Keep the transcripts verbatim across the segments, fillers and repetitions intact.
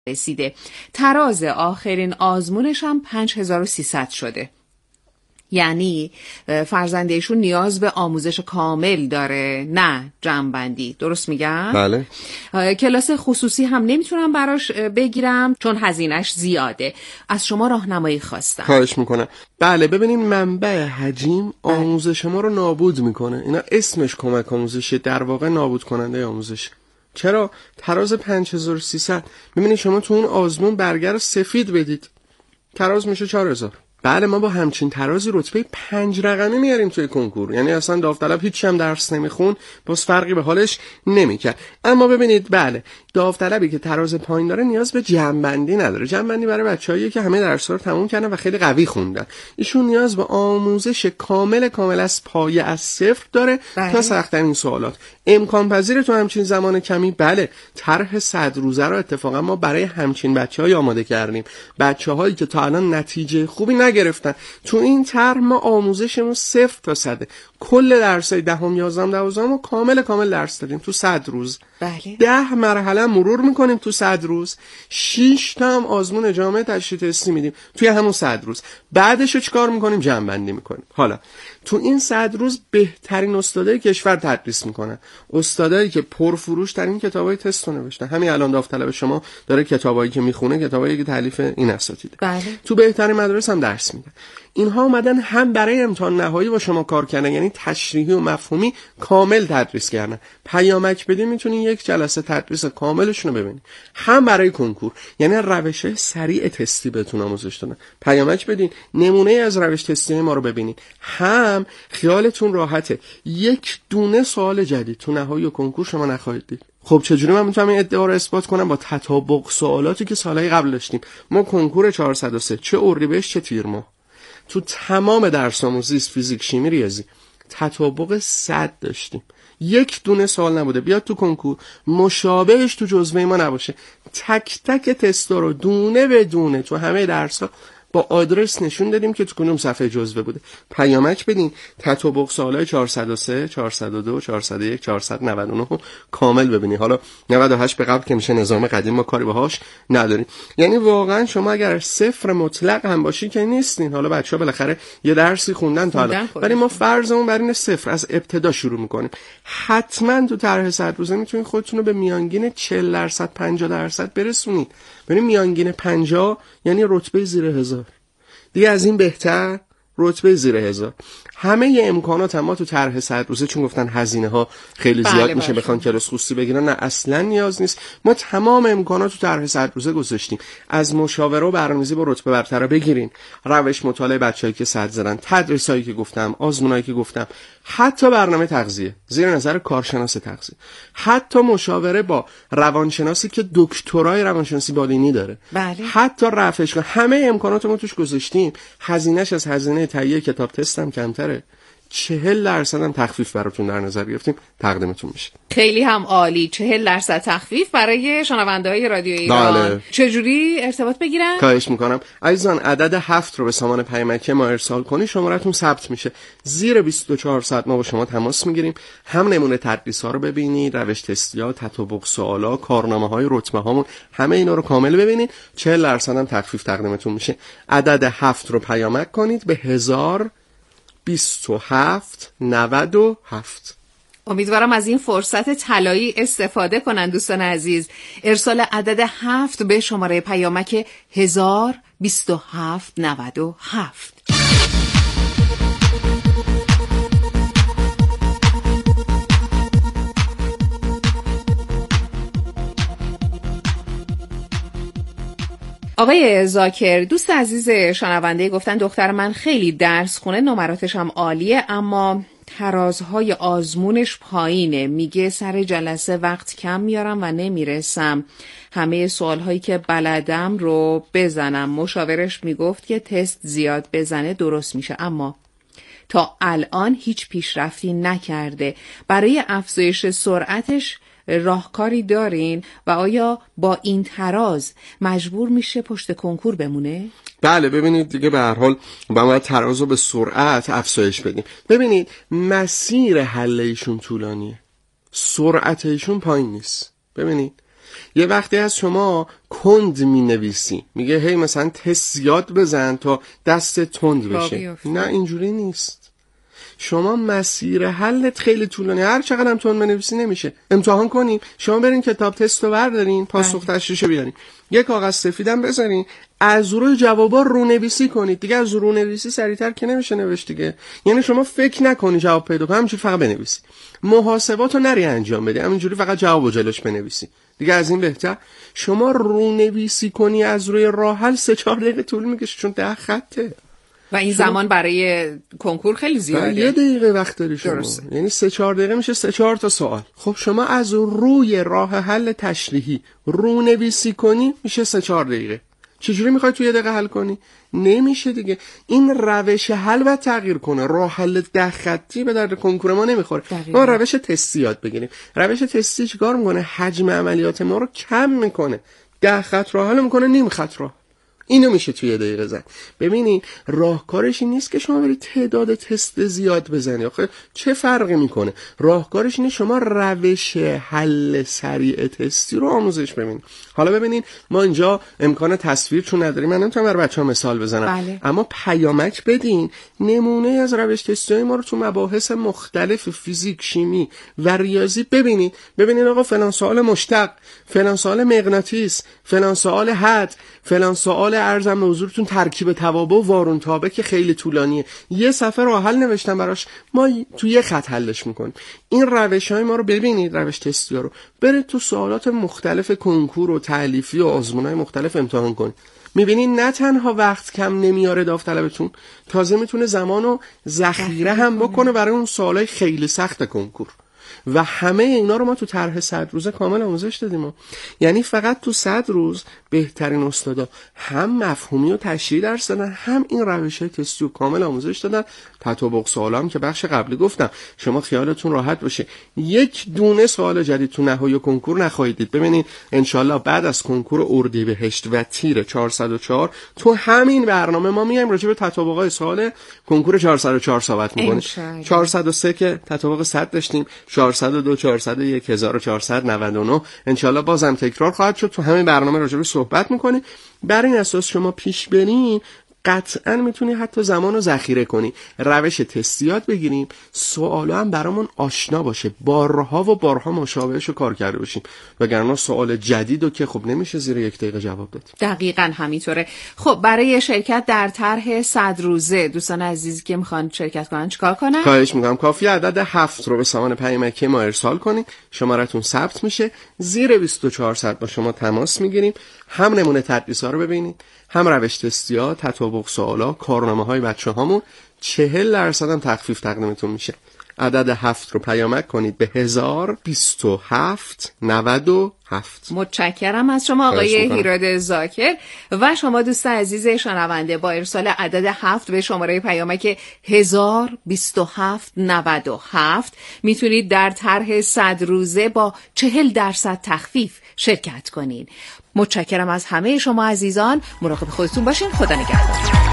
رسیده. تراز آخرین آزمونش هم پنج هزار و سیصد شده. یعنی فرزندشون نیاز به آموزش کامل داره، نه جمع‌بندی. درست میگم؟ بله. کلاس خصوصی هم نمیتونم براش بگیرم چون هزینه‌اش زیاده. از شما راهنمایی خواستم. خواهش میکنم. بله ببینین، منبع حجیم آموزش ما رو نابود میکنه. اینا اسمش کمک آموزشه، در واقع نابود کننده آموزش. چرا؟ تراز پنج هزار و سیصد. ببینید شما تو اون آزمون برگر سفید بدید، تراز میشه چهار هزار. بله، ما با همچین ترازی رتبه پنج رقمی میاریم توی کنکور. یعنی اصلا داوطلب هیچ هم درس نمیخون، باز فرقی به حالش نمیکرد. اما ببینید، بله، داوطلبی که تراز پایین داره نیاز به جمع‌بندی نداره. جمع‌بندی برای بچه‌هایی که همه درس‌ها رو تموم کردن و خیلی قوی خوندن. ایشون نیاز به آموزش کامل کامل از پایه، از صفر داره تا سخت‌ترین سوالات. امکان پذیر تو همچین زمان کمی. بله، طرح صد روزه رو اتفاقا ما برای همچین بچه‌های آماده کردیم. بچه‌هایی که تا الان نتیجه خوبی نگرفتن. تو این طرح ما آموزشمون صفر تا صد. کل درسای دهم، یازدهم، دوازدهم رو کامل کامل درس دادیم تو صد روز. بله. ده مرحله مرور میکنیم تو صد روز. شش تا هم آزمون جامعه تشریح تستی میدیم توی همون صد روز. بعدش رو چیکار میکنیم؟ جمع بندی میکنیم. حالا تو این صد روز بهترین استادای کشور تدریس میکنن. استادایی که پرفروش ترین کتابای تست رو نوشتن. همین الان داوطلب شما داره کتابایی که میخونه کتابایی که تالیف این اساتیده. بله. تو بهترین مدارس هم درس میدن. اینها اومدن هم برای امتحان نهایی با شما کار کردن، یعنی تشریحی و مفهومی کامل تدریس کردن. پیامک بدین میتونین یک جلسه تدریس کاملشون رو ببینید. هم برای کنکور، یعنی روش سریع تستی بهتون آموزش دادن. پیامک بدین، نمونه از روش تستی ما رو ببینید. هم خیالتون راحته، یک دونه سوال جدید تو نهایی و کنکور شما نخواهید دید. خب چجوری من میتونم این ادعا رو اثبات کنم؟ با تطابق سوالاتی که سالهای قبل داشتیم. ما کنکور چهارصد و سه، چه اردیبهشت چه تیر ماه، تو تمام درسامون زیست، فیزیک، شیمی، ریاضی تطابق صد داشتیم. یک دونه سوال نبوده بیاد تو کنکور مشابهش تو جزوه ما نباشه. تک تک تستا رو دونه به دونه تو همه درس‌ها با آدرس نشون دادیم که تو کدوم صفحه جزوه بوده. پیامک بدین، تطابق سوالای چهارصد و سه، چهارصد و دو، چهارصد و یک، چهارصد و نود و نه کامل ببینی. حالا نود و هشت به قبل که میشه نظام قدیم، ما کاری باهاش نداریم. یعنی واقعا شما اگر صفر مطلق هم باشی که نیستین. حالا بچه‌ها بالاخره یه درسی خوندن تا حالا، ولی ما فرضمون بر این صفر از ابتدا شروع میکنیم. حتما تو طرح صد روزه میتونید خودتون رو به میانگین چهل درصد پنجاه درصد برسونید. ببین میانگین پنجاه یعنی رتبه زیر هزار. دیگه از این بهتر رتبه زیر هزار. همه ی امکانات هم ما تو طرح صد روزه، چون گفتن هزینه ها خیلی زیاد بله میشه بخوان کلاس خصوصی بگیرن، نه اصلا نیاز نیست. ما تمام امکانات تو طرح صد روزه گذاشتیم. از مشاوره و برنامه‌ریزی با رتبه برتر بگیرین، روش مطالعه بچه‌ای که صد زدن، تدریسایی که گفتم، آزمونایی که گفتم، حتی برنامه تغذیه زیر نظر کارشناس تغذیه، حتی مشاوره با روانشناسی که دکترای روانشناسی بالینی داره، بله. حتی رفعش، همه امکانات ما توش گذاشتیم. هزینه‌اش از هزینه تهیه کتاب تست هم کمتره. چهل درصد هم تخفیف براتون در نظر گرفتیم، تقدیمتون میشه. خیلی هم عالی. چهل درصد تخفیف برای شنونده‌های رادیو ایران. بله. چجوری ارتباط بگیرن؟ خواهش میکنم عزیزان، عدد هفت رو به سامان پیامکی ما ارسال کنی، شمارتون ثبت میشه. زیر بیست و چهار ساعت ما با شما تماس میگیریم. هم نمونه تدریس ها رو ببینید، روش تستیا، تطابق سوالا، کارنامه های رتبه هامون، همه اینا رو کامل ببینید. چهل درصد هم تخفیف تقدیمتون میشه. عدد هفت رو پیامک کنید به هزار بیست و هفت نود و هفت. امیدوارم از این فرصت طلایی استفاده کنن دوستان عزیز. ارسال عدد هفت به شماره پیامک هزار بیست و هفت نود و هفت. آقای زاکر، دوست عزیز شنونده گفتن دختر من خیلی درس خونه، نمراتش هم عالیه، اما ترازهای آزمونش پایینه. میگه سر جلسه وقت کم میارم و نمیرسم همه سوالهایی که بلدم رو بزنم. مشاورش میگفت که تست زیاد بزنه درست میشه، اما تا الان هیچ پیشرفتی نکرده. برای افزایش سرعتش راهکاری دارین و آیا با این تراز مجبور میشه پشت کنکور بمونه؟ بله، ببینید دیگه به هر حال باید تراز رو به سرعت افزایش بدیم. ببینید مسیر حل ایشون طولانیه، سرعت ایشون پایین نیست. ببینید یه وقتی از شما کند می نویسی، میگه هی مثلا تست یاد بزن تا دست تند بشه. نه اینجوری نیست. شما مسیر حلت خیلی طولانی، هر چقدر هم تون بنویسی نمیشه. امتحان کنیم، شما برین کتاب تست رو بردارین، پاسخ تشریحشو بیارین، یک کاغذ سفیدم بذارین، از روی جوابا رونویسی کنید. دیگه از رونویسی سریعتر که نمیشه نوشت دیگه. یعنی شما فکر نکنی جواب پیدا کنی، همینجوری فقط بنویسی. محاسباتو نری انجام بدی، همینجوری فقط جوابو جلوش بنویسی. دیگه از این بهتر شما رونویسی کنی از روی راه حل سه چهار دقیقه طول میکشه، چون ده خطه و این زمان برای کنکور خیلی زیاده. یه دقیقه وقت داری شما. درسته. یعنی سه چهار دقیقه میشه سه چهار تا سوال. خب شما از روی راه حل تشریحی رونویسی کنی میشه سه چهار دقیقه. چجوری میخوای تو یه دقیقه حل کنی؟ نمیشه دیگه. این روش حل باید تغییر کنه. راه حل ده خطی به درد کنکور ما نمیخوره. ما روش تستی یاد بگیریم. روش تستی چیکار میکنه؟ حجم عملیات ما رو کم میکنه. ده خط راه حل میکنه، نیم خط راه. اینو میشه توی یه دقیقه زن. ببینید راهکارش این نیست که شما برید تعداد تست زیاد بزنی. آخه چه فرقی میکنه؟ راهکارش اینه شما روش حل سریع تستی رو آموزش ببینید. حالا ببینید ما اینجا امکان تصویر چون نداریم، من نمیتونم برای بچه‌ها مثال بزنم. بله. اما پیامک بدین نمونه از روش تستی ما رو تو مباحث مختلف فیزیک، شیمی و ریاضی ببینید. ببینید آقا فلان سوال مشتق، فلان سوال مغناطیس، فلان سوال حد، فلان سوال ارزم به حضورتون ترکیب توابع و وارون تابع که خیلی طولانیه. یه صفحه راه حل نوشتم براش، ما تو یه خط حلش میکنیم. این روش‌های ما رو ببینید، روش تستی ها رو برید تو سوالات مختلف کنکور و تالیفی و آزمون‌های مختلف امتحان کنید. میبینید نه تنها وقت کم نمیاره داوطلبتون، تازه میتونه زمانو ذخیره هم بکنه برای اون سوالای خیلی سخت کنکور. و همه اینا رو ما تو طرح صد روزه کامل آموزش دادیم. یعنی فقط تو صد روز بهترین استادا هم مفهومی و تشریح درس دادن، هم این روش‌های تستی رو کامل آموزش دادن. تطابق سوالا هم که بخش قبلی گفتم، شما خیالتون راحت باشه یک دونه سوال جدید تو نهایی کنکور نخواهید دید. ببینید انشالله بعد از کنکور اردیبهشت و تیر چهارصد و چهار تو همین برنامه ما میایم راجع به تطابق‌های سوال کنکور چهارصد و چهار صحبت می‌کنیم. چهارصد و سه که تطابق صد داشتیم، چهارصد و دو، چهارصد و یک، هزار و چهارصد و نود و نه انشالله بازم تکرار خواهد شد. تو همین برنامه راجع به صحبت می‌کنیم. بر این اساس شما پیش برین قطعا میتونی حتی زمان رو ذخیره کنی. روش تستی یاد بگیریم، سوالا هم برامون آشنا باشه، بارها و بارها مشابهش رو کار کرده باشیم، وگرنه سوال جدیدو که خب نمیشه زیر یک دقیقه جواب داد. دقیقاً همینطوره. خب برای شرکت در طرح صد روزه دوستان عزیزی که میخوان شرکت کنن چیکار کنن؟ خواهش میکنم کافی عدد هفت رو به سامان پیامکی ما ارسال کنید، شمارتون ثبت میشه، زیر بیست و چهار ساعت با شما تماس میگیریم، هم نمونه تدریس‌ها رو ببینید، هم روش تستی‌ها، تطابق سوالا، کارنامه‌های بچه‌هامون. چهل درصد هم تخفیف تقدیمتون میشه. عدد هفت رو پیامک کنید به هزار بیست و هفت نود و هفت. متشکرم از شما آقای هیراد زاکر. و شما دوست عزیز شنونده با ارسال عدد هفت به شماره پیامک هزار بیست و هفت نود و هفت میتونید در طرح صد روزه با چهل درصد تخفیف شرکت کنین. متشکرم از همه شما عزیزان. مراقب خودتون باشین. خدا نگهدار.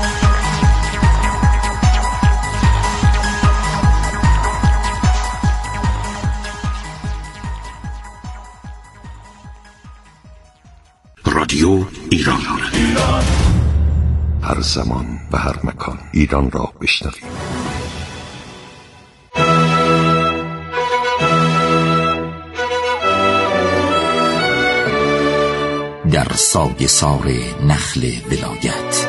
رادیو ایران، هر زمان و هر مکان ایران را بشنوید. در سایه سار نخل ولایت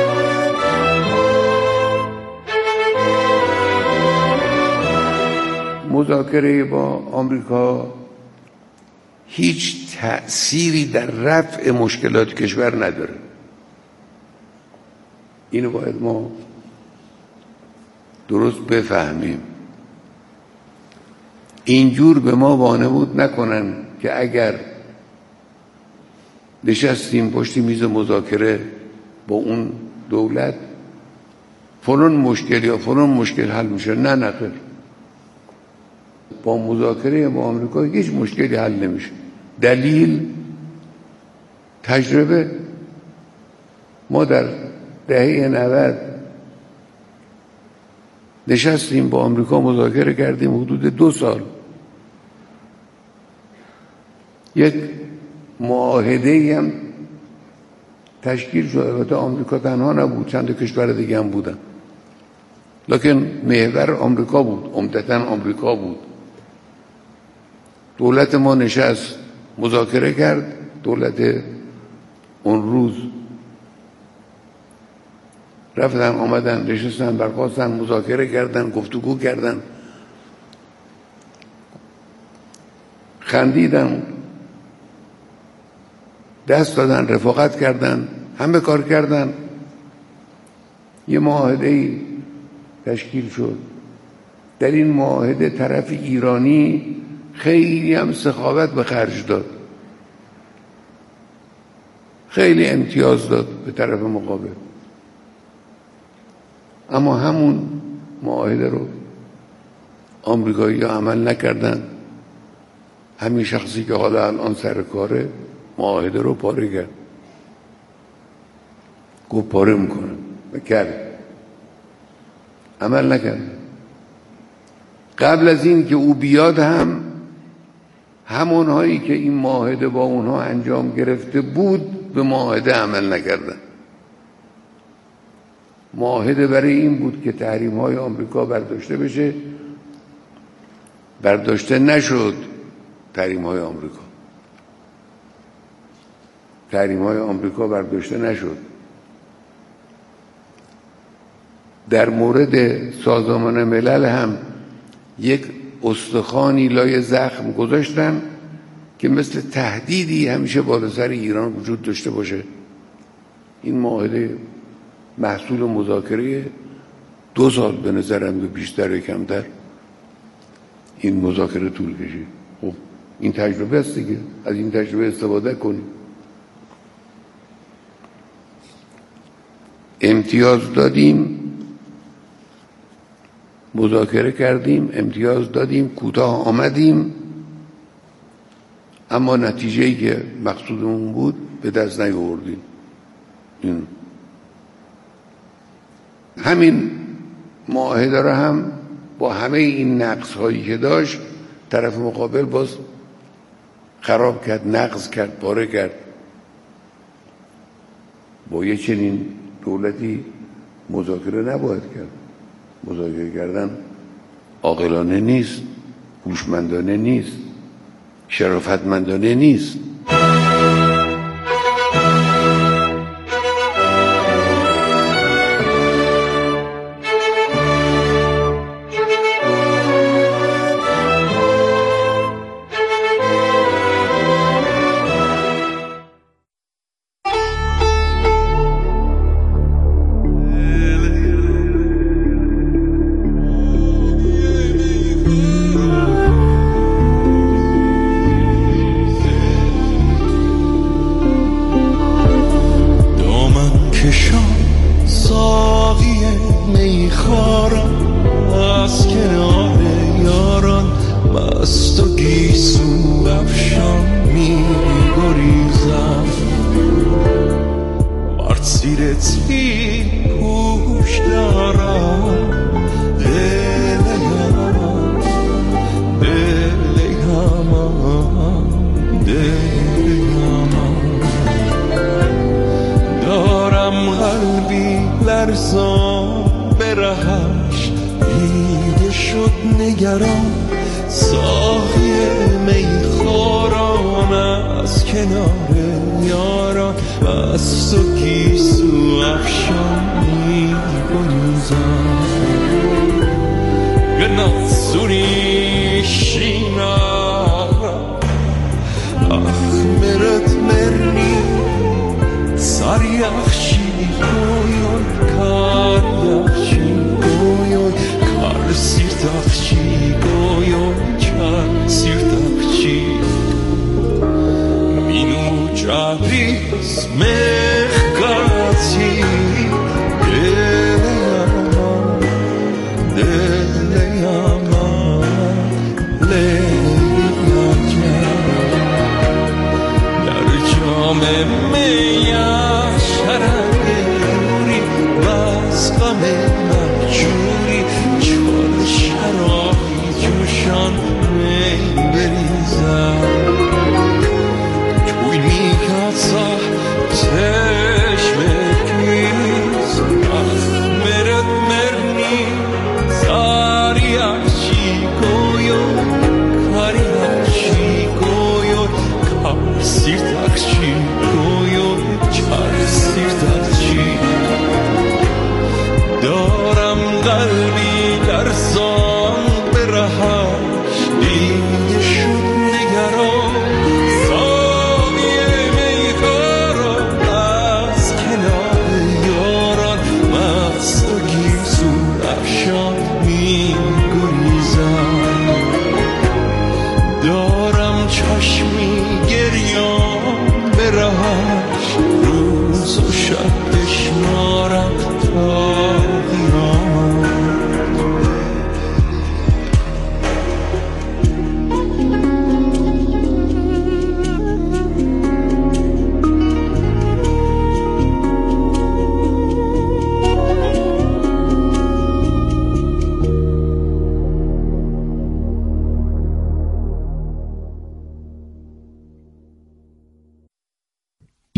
مذاکره با آمریکا هیچ تأثیری در رفع مشکلات کشور نداره. اینو باید ما درست بفهمیم. اینجور به ما وانمود نکنن که اگر نشستیم پشت میز مذاکره با اون دولت فلان مشکل یا فلان مشکل حل میشه. نه نه خیر، با مذاکره با آمریکا هیچ مشکلی حل نمیشه. دلیل تجربه. ما در دهه نود نشستیم با آمریکا مذاکره کردیم حدود دو سال. یک معاهده هم تشکیل شد. البته آمریکا تنها نبود، چند کشور دیگه هم بودن، لکن محور آمریکا بود، عمدتاً آمریکا بود. دولت ما نشست مذاکره کرد، دولت اون روز رفتن آمدن نشستن برخواستن مذاکره کردن، گفتگو کردن، خندیدن، دست دادن، رفاقت کردن، همه کار کردن. یه معاهده تشکیل شد. در این معاهده طرف ایرانی خیلی هم سخاوت به خرج داد، خیلی امتیاز داد به طرف مقابل، اما همون معاهده رو آمریکایی ها عمل نکردن. همین شخصی که حالا الان سر کاره معاهده رو پاره کرد، گفت پاره میکنم و کرد، عمل نکرد. قبل از این که او بیاد هم همونهایی که این معاهده با اونها انجام گرفته بود به معاهده عمل نکردن. معاهده برای این بود که تحریم های آمریکا برداشته بشه، برداشته نشد. تحریم های آمریکا تحریم های آمریکا برداشته نشد. در مورد سازمان ملل هم یک استخوانی لای زخم گذاشتن که مثل تهدیدی همیشه بالا سر ایران وجود داشته باشه. این معاهده محصول مذاکره دو سال به نظرم، به بیشتر و کمتر این مذاکره طول کشید. خب این تجربه است دیگه، از این تجربه استفاده کنیم. امتیاز دادیم، مذاکره کردیم، امتیاز دادیم، کوتاه آمدیم، اما نتیجه‌ای که مقصودمون بود به دست نیاوردیم. این همین معاهده را هم با همه این نقص هایی که داشت طرف مقابل باز خراب کرد، نقض کرد، پاره کرد. با یه چنین دولتی مذاکره نباید کرد. مذاکره کردن عاقلانه نیست، هوشمندانه نیست، شرافتمندانه نیست.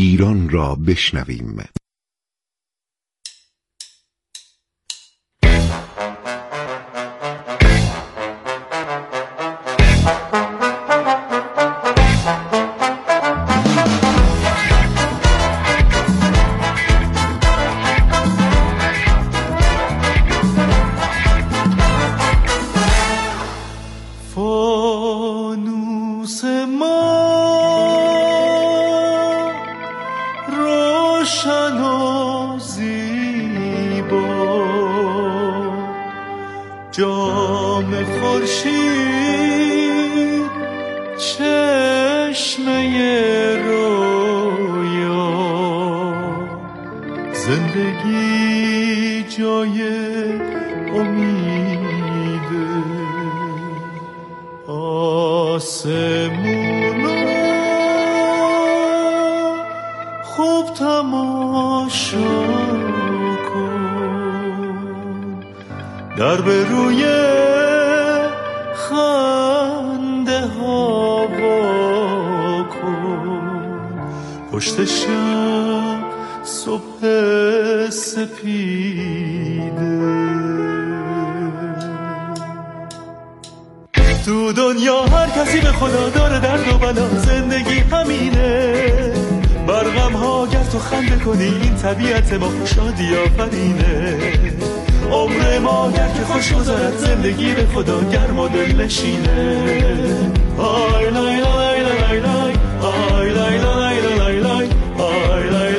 ایران را بشنویم. زندگی جای امیده، آسمونا خوب تماشا کن، در به روی خنده ها وا کن، پشت شب صبح سپیده. تو دنیا هر کسی به خدا داره درد و بلا، زندگی همینه، بر غم ها گر تو خنده کنی این طبیعت ما، شادی آفرینه. عمر ما گر که خوش گذرد، زندگی به خدا گرم و دل نشینه. آی لای لای لای لای آی لای لای لای لای آی لای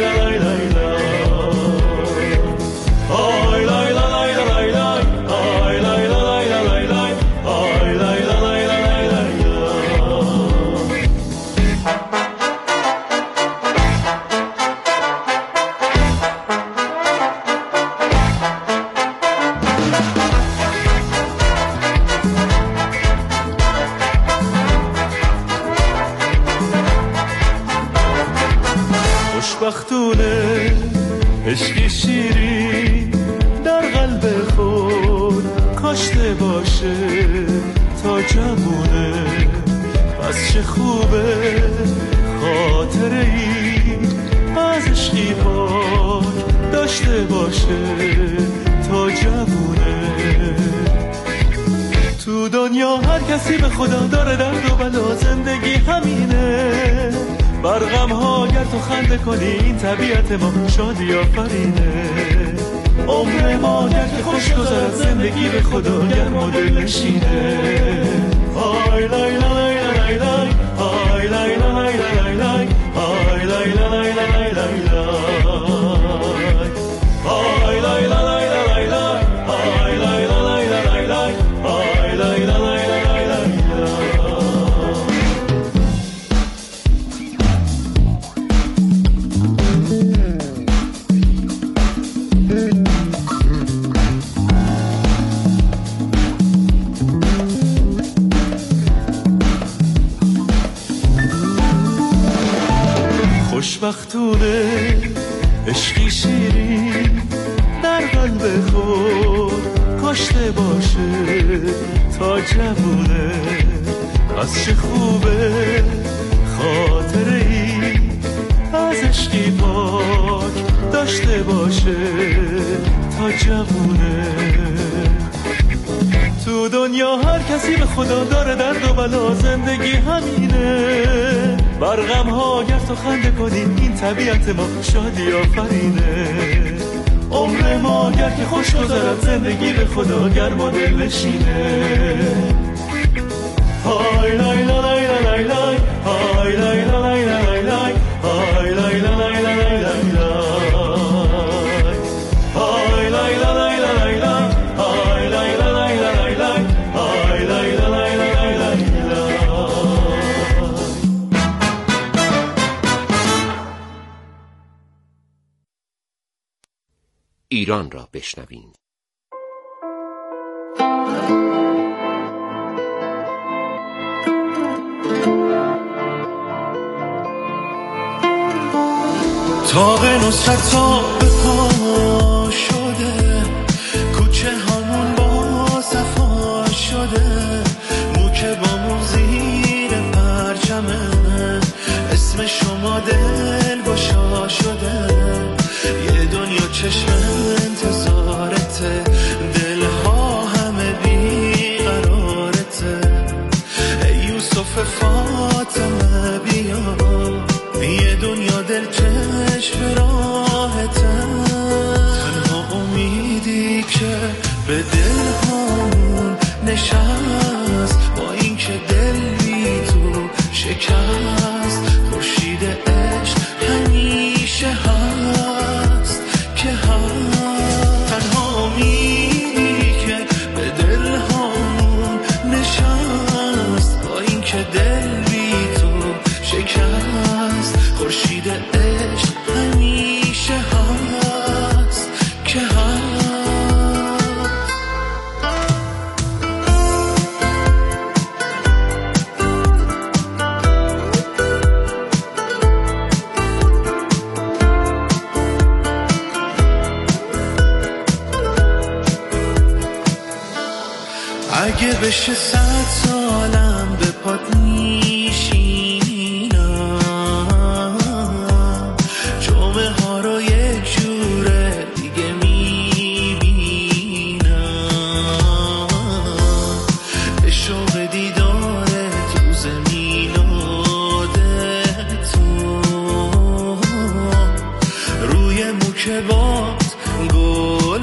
خوشبختونه عشقی شیرین در قلب خود کاشته باشه تا جوونه، پس چه خوبه خاطره ای از عشقی پاک داشته باشه تا جوونه. تو دنیا هر کسی به خدا داره درد و بلا، زندگی همینه، بر غم ها گر تو خنده کنی این طبیعت ما، شادی آفرینه. عمر ما گر که خوش گذرد، زندگی به خدا گرم و دل نشینه. آی لای لای لای لای آی لای لای لای لای آی لای لای لای لای آی لای لای لای لای آی لای لای لای لای آی لای لای لای. خوشبختونه عشقی شیرین در قلب خود کاشته باشه تا جوونه، پس چه خوبه خاطره ای از عشقی پاک داشته باشه تا جوونه. تو دنیا هر کسی به خدا داره درد و بلا، زندگی همینه، بر غم ها گر تو خنده کنی این طبیعت ما، شادی آفرینه. عمر ما گر که خوش گذرد، زندگی به خدا گرم و دل نشینه. های لای لای لای لای های لای لای لای لای های لای لای لای لای های لای لای لای لای های لای لای لای لای های لای لای لای لای. ایران را بشنویم. تاق نصرت تا به پا شده، کوچه هامون با صفا شده، موکه با زیر پرچمه، اسم شما دل ها شده، یه دنیا چشم انتظارته، دلها همه بیقرارته. ای یوسف فاطمه بیا، یه دنیا دل چشم راحته. تنها امیدی که به دل هامون نشست، با این که دل بی تو شکست، خورشید عشق همیشه هست که هست. تنها امیدی که به دل هامون نشست، با این که دل بی تو شکست، خورشید عشق همیشه هست که هست. اگه بشه صد سالم به پات میشینم، جمعه ها رو یک جوره دیگه میبینم، به شوق دیدارت روز میلادت تو، روی موکبات گل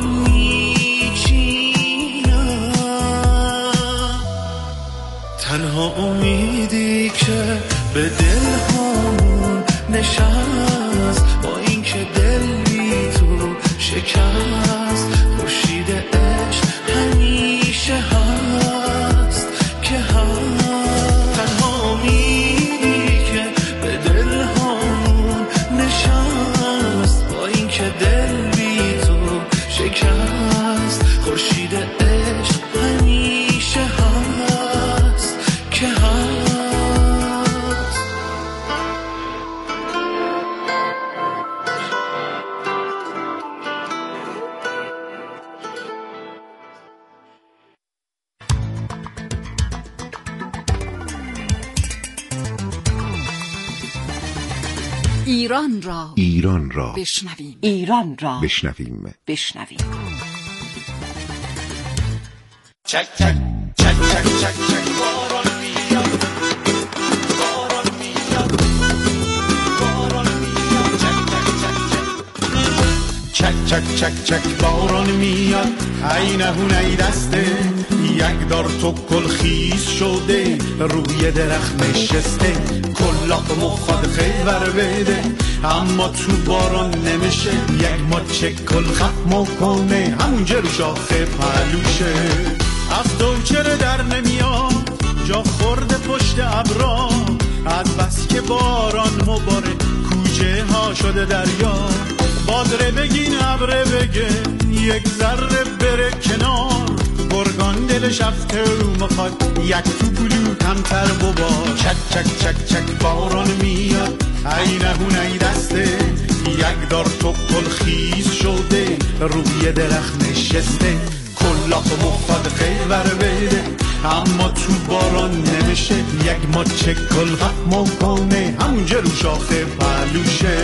تنها امیدی که به دل هامون نشست، با این که دل بی تو شکست، خورشید عشق همیشه هست که هست. تنها امیدی که به دل هامون نشست، با این که دل بی تو شکست، خورشید عشق همیشه هست که هست. ایران را ایران را بشنویم. ایران را بشنویم. بشنویم. چک چک چک چک چک چک باران میاد، باران میاد، باران میاد. چک چک چک چک چک باران میاد، ای نهون ای دسته، یک دار تو کل خیز شده، روی درخت نشسته، کلاق مخواد خیور بده، اما تو باران نمیشه، یک ماچه کل ختم کنه، همونجا رو شاخه پلوشه. از دوچره در نمیاد، جا خورده پشت ابرا، از بس که باران مباره، کوچه ها شده دریا. بادره بگین ابره بگه، یک ذره بره کنار، گرگان دلش افته و مخواد، یک تو بلو کمتر ببار. چک چک چک چک باران میاد، ای نهون ای دسته، یک دار تو کل خیز شده، روی درخت نشسته، کلاق مخواد خیور بده، اما تو باران نمیشه، یک ماچه کل ختم کنه، همونجا رو شاخه پلوشه.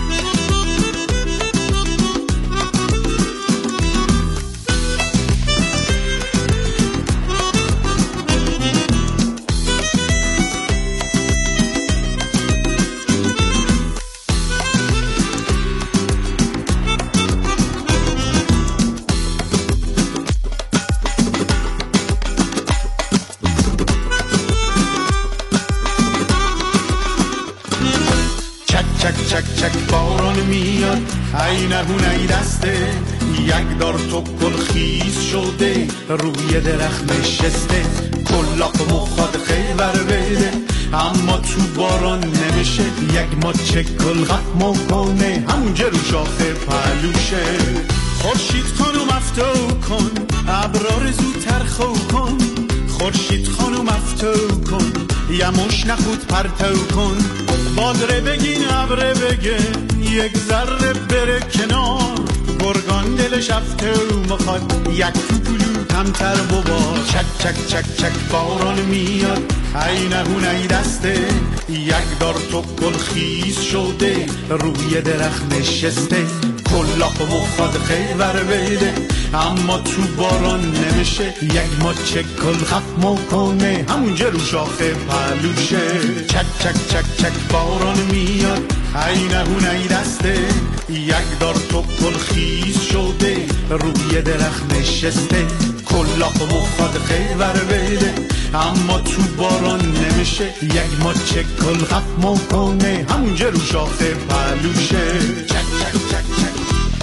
چک چک باران میاد، ای نهون ای دسته، یک دار تو کل خیز شده، روی درخت نشسته، کلاق مخواد خیور بده، اما تو باران نمیشه، یک ماچه کل ختم کنه، همونجا رو شاخه پلوشه. خورشید خانوم افتو کن، ابرار زودتر خو کن، خورشید خانوم افتو کن، یموش نخود پرتو کن، بادره بگین ابره بگه، یک ذره بره کنار، گرگان دلش افته مخواد یک کوچولو کمتر بابا. چک چک چک چک باران میاد ای نهون ای دسته، یک دار تو گل خیز شده روی درخت نشسته. کلاق مخواد خیور بیده اما تو باران نمیشه، یک ماچه کل خف مکنه همونجا رو شاخه پلوشه. چک چک چک چک باران میاد ای نهون ای دسته، یک دار تو گل خیز شده روی درخت نشسته. کلاق مخواد خیور بیده اما تو باران نمیشه، یک ماچه کل خف مکنه همونجا رو شاخه پلوشه. چک چک چک چک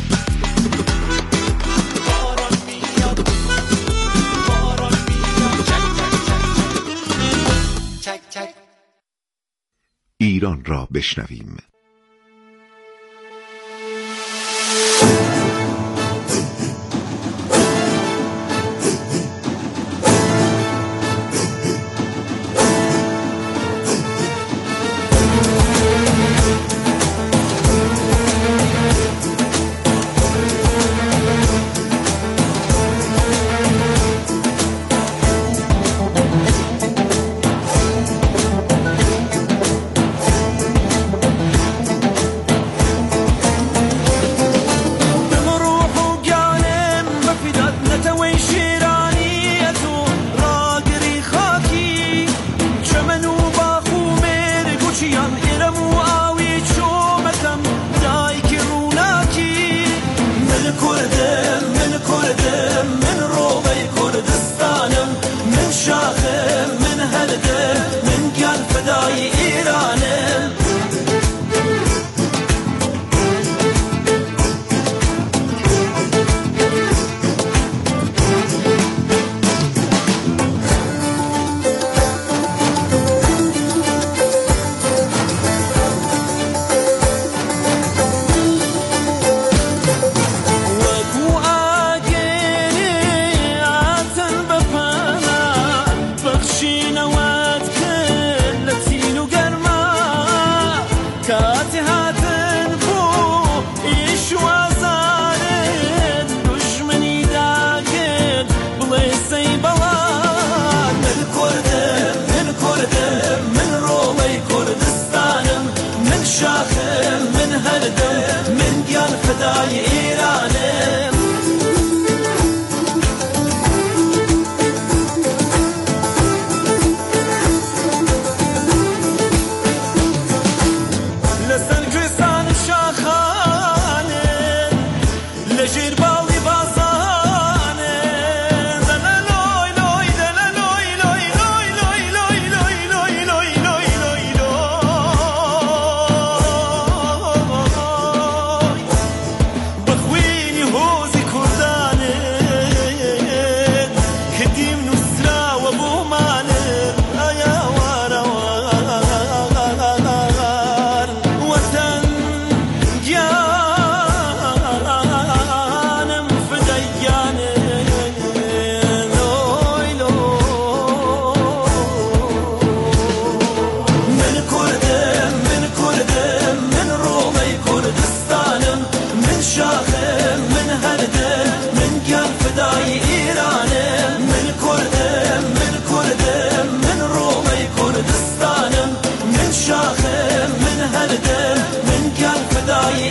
ایران را بشنویم. من هردم من قلب دای ایرانه.